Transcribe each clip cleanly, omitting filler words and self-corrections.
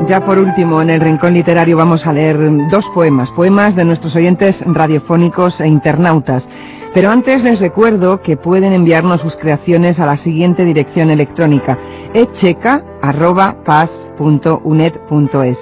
Ya por último, en el Rincón Literario vamos a leer dos poemas de nuestros oyentes radiofónicos e internautas. Pero antes les recuerdo que pueden enviarnos sus creaciones a la siguiente dirección electrónica: echeca@pas.uned.es,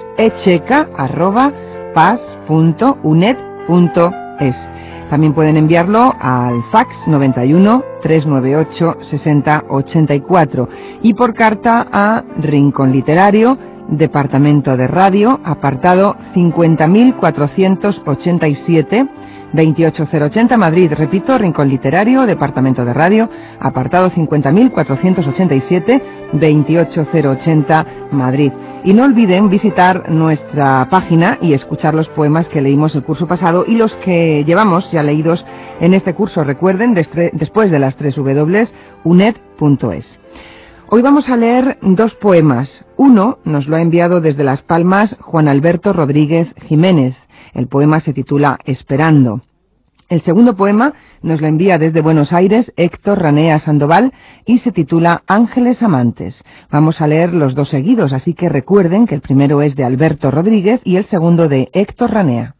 echeca@pas.uned.es. También pueden enviarlo al fax 91 398 60 84 y por carta a Rincón Literario, Departamento de Radio, apartado 50.487, 28080 Madrid. Repito, Rincón Literario, Departamento de Radio, apartado 50.487, 28080 Madrid. Y no olviden visitar nuestra página y escuchar los poemas que leímos el curso pasado y los que llevamos ya leídos en este curso. Recuerden, después de las 3 uned.es. Hoy vamos a leer dos poemas. Uno nos lo ha enviado desde Las Palmas Juan Alberto Rodríguez Jiménez. El poema se titula Esperando. El segundo poema nos lo envía desde Buenos Aires Héctor Ranea Sandoval y se titula Ángeles Amantes. Vamos a leer los dos seguidos, así que recuerden que el primero es de Alberto Rodríguez y el segundo de Héctor Ranea.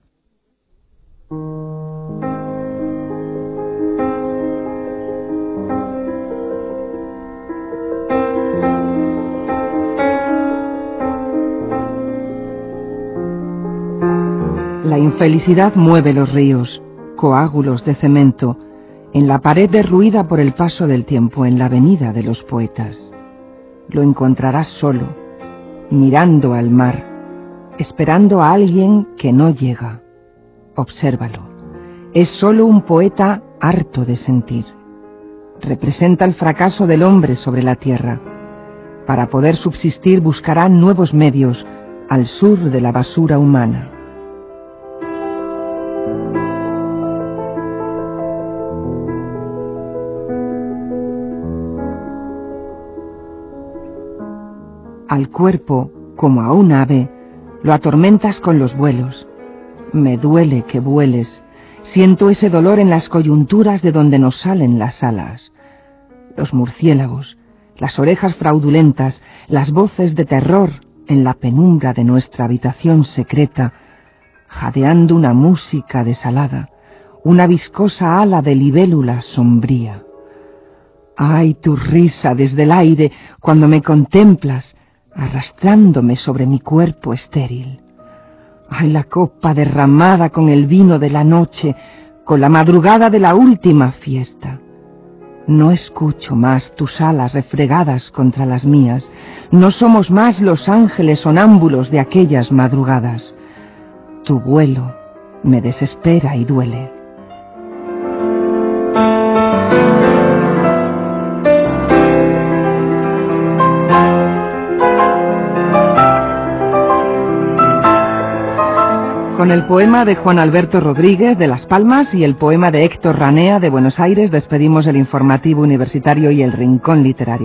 La infelicidad mueve los ríos, coágulos de cemento, en la pared derruida por el paso del tiempo, en la avenida de los poetas. Lo encontrarás solo, mirando al mar, esperando a alguien que no llega. Obsérvalo. Es solo un poeta harto de sentir. Representa el fracaso del hombre sobre la tierra. Para poder subsistir buscará nuevos medios al sur de la basura humana. Al cuerpo, como a un ave, lo atormentas con los vuelos. Me duele que vueles. Siento ese dolor en las coyunturas de donde nos salen las alas. Los murciélagos, las orejas fraudulentas, las voces de terror en la penumbra de nuestra habitación secreta, jadeando una música desalada, una viscosa ala de libélula sombría. ¡Ay, tu risa desde el aire cuando me contemplas, arrastrándome sobre mi cuerpo estéril! ¡Ay, la copa derramada con el vino de la noche, con la madrugada de la última fiesta! No escucho más tus alas refregadas contra las mías, no somos más los ángeles sonámbulos de aquellas madrugadas. Tu vuelo me desespera y duele. Con el poema de Juan Alberto Rodríguez de Las Palmas y el poema de Héctor Ranea de Buenos Aires despedimos el informativo universitario y el Rincón Literario.